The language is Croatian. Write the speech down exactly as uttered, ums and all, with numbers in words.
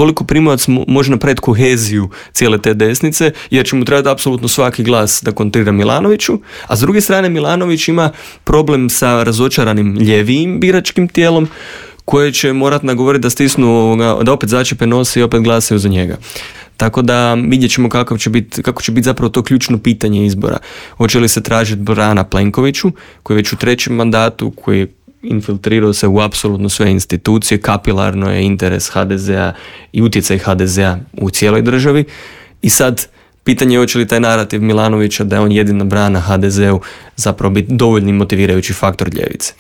koliko Primorac može napraviti koheziju cijele te desnice, jer će mu trebati apsolutno svaki glas da kontrira Milanoviću, a s druge strane Milanović ima problem sa razočaranim ljevijim biračkim tijelom, koje će morat nagovoriti da stisnu, da opet začepe nose i opet glasaju za njega. Tako da vidjet ćemo kakav će biti, kako će biti zapravo to ključno pitanje izbora. Hoće li se tražiti brana Plenkoviću, koji je već u trećem mandatu, koji infiltrirao se u apsolutno sve institucije, kapilarno je interes ha de zea i utjecaj ha de zea u cijeloj državi. I sad pitanje je hoće li taj narativ Milanovića da je on jedina brana ha de zeu zapravo biti dovoljni motivirajući faktor ljevice.